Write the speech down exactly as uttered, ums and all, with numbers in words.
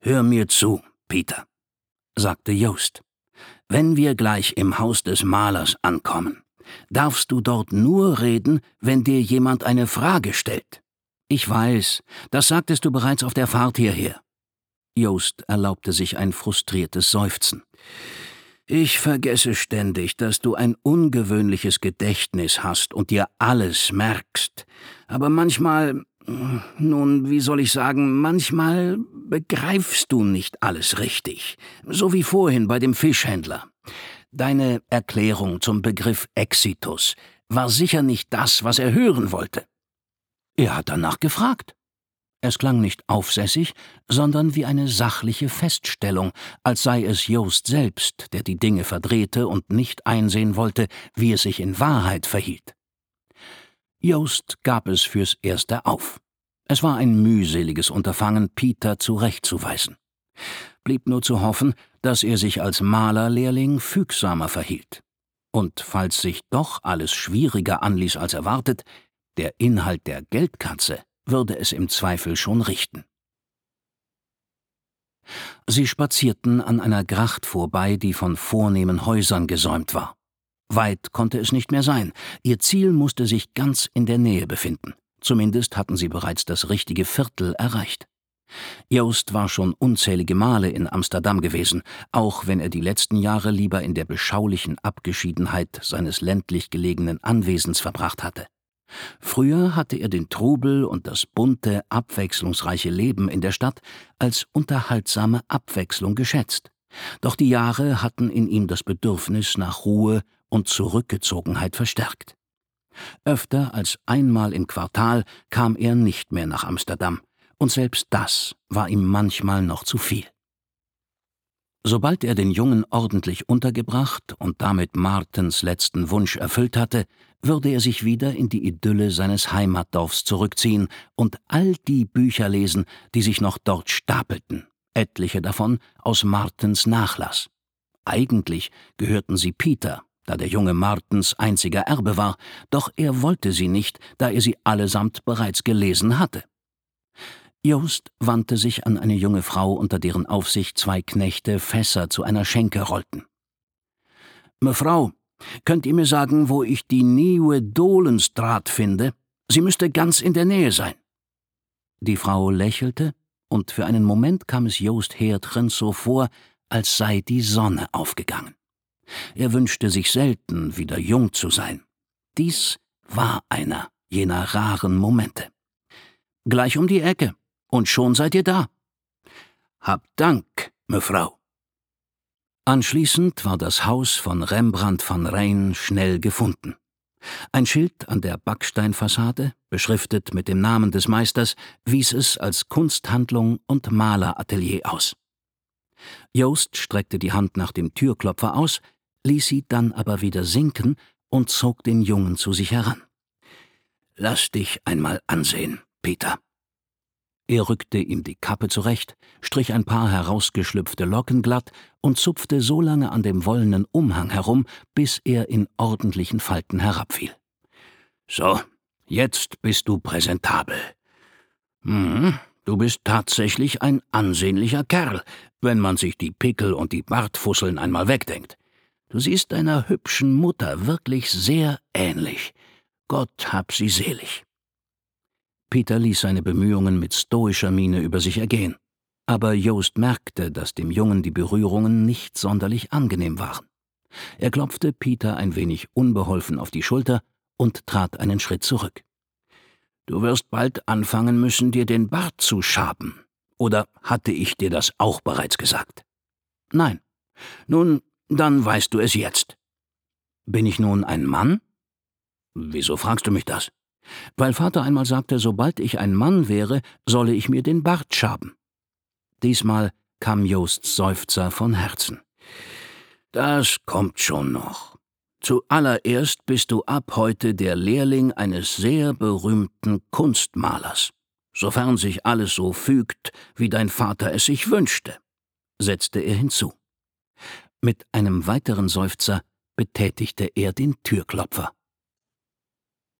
»Hör mir zu, Peter«, sagte Jost. »Wenn wir gleich im Haus des Malers ankommen, darfst du dort nur reden, wenn dir jemand eine Frage stellt. Ich weiß, das sagtest du bereits auf der Fahrt hierher.« Jost erlaubte sich ein frustriertes Seufzen. »Ich vergesse ständig, dass du ein ungewöhnliches Gedächtnis hast und dir alles merkst. Aber manchmal, nun, wie soll ich sagen, manchmal begreifst du nicht alles richtig. So wie vorhin bei dem Fischhändler. Deine Erklärung zum Begriff Exitus war sicher nicht das, was er hören wollte. Er hat danach gefragt. Es klang nicht aufsässig, sondern wie eine sachliche Feststellung, als sei es Jost selbst, der die Dinge verdrehte und nicht einsehen wollte, wie es sich in Wahrheit verhielt. Jost gab es fürs Erste auf. Es war ein mühseliges Unterfangen, Peter zurechtzuweisen. Blieb nur zu hoffen, dass er sich als Malerlehrling fügsamer verhielt. Und falls sich doch alles schwieriger anließ als erwartet, der Inhalt der Geldkatze würde es im Zweifel schon richten. Sie spazierten an einer Gracht vorbei, die von vornehmen Häusern gesäumt war. Weit konnte es nicht mehr sein, ihr Ziel musste sich ganz in der Nähe befinden. Zumindest hatten sie bereits das richtige Viertel erreicht. Jost war schon unzählige Male in Amsterdam gewesen, auch wenn er die letzten Jahre lieber in der beschaulichen Abgeschiedenheit seines ländlich gelegenen Anwesens verbracht hatte. Früher hatte er den Trubel und das bunte, abwechslungsreiche Leben in der Stadt als unterhaltsame Abwechslung geschätzt. Doch die Jahre hatten in ihm das Bedürfnis nach Ruhe und Zurückgezogenheit verstärkt. Öfter als einmal im Quartal kam er nicht mehr nach Amsterdam, und selbst das war ihm manchmal noch zu viel. Sobald er den Jungen ordentlich untergebracht und damit Martens letzten Wunsch erfüllt hatte, würde er sich wieder in die Idylle seines Heimatdorfs zurückziehen und all die Bücher lesen, die sich noch dort stapelten, etliche davon aus Martens Nachlass. Eigentlich gehörten sie Peter, da der junge Martens einziger Erbe war, doch er wollte sie nicht, da er sie allesamt bereits gelesen hatte. Jost wandte sich an eine junge Frau, unter deren Aufsicht zwei Knechte Fässer zu einer Schenke rollten. »Mefrau, könnt ihr mir sagen, wo ich die Nieuwe Dolenstraat finde? Sie müsste ganz in der Nähe sein.« Die Frau lächelte, und für einen Moment kam es Jost Heertgens so vor, als sei die Sonne aufgegangen. Er wünschte sich selten, wieder jung zu sein. Dies war einer jener raren Momente. »Gleich um die Ecke. Und schon seid ihr da.« »Habt Dank, Mefrau.« Anschließend war das Haus von Rembrandt van Rijn schnell gefunden. Ein Schild an der Backsteinfassade, beschriftet mit dem Namen des Meisters, wies es als Kunsthandlung und Maleratelier aus. Jost streckte die Hand nach dem Türklopfer aus, ließ sie dann aber wieder sinken und zog den Jungen zu sich heran. »Lass dich einmal ansehen, Peter.« Er rückte ihm die Kappe zurecht, strich ein paar herausgeschlüpfte Locken glatt und zupfte so lange an dem wollenen Umhang herum, bis er in ordentlichen Falten herabfiel. »So, jetzt bist du präsentabel. Hm, du bist tatsächlich ein ansehnlicher Kerl, wenn man sich die Pickel und die Bartfusseln einmal wegdenkt. Du siehst deiner hübschen Mutter wirklich sehr ähnlich. Gott hab sie selig.« Peter ließ seine Bemühungen mit stoischer Miene über sich ergehen. Aber Jost merkte, dass dem Jungen die Berührungen nicht sonderlich angenehm waren. Er klopfte Peter ein wenig unbeholfen auf die Schulter und trat einen Schritt zurück. »Du wirst bald anfangen müssen, dir den Bart zu schaben. Oder hatte ich dir das auch bereits gesagt?« »Nein.« »Nun, dann weißt du es jetzt.« »Bin ich nun ein Mann?« »Wieso fragst du mich das?« »Weil Vater einmal sagte, sobald ich ein Mann wäre, solle ich mir den Bart schaben.« Diesmal kam Josts Seufzer von Herzen. »Das kommt schon noch. Zuallererst bist du ab heute der Lehrling eines sehr berühmten Kunstmalers, sofern sich alles so fügt, wie dein Vater es sich wünschte«, setzte er hinzu. Mit einem weiteren Seufzer betätigte er den Türklopfer.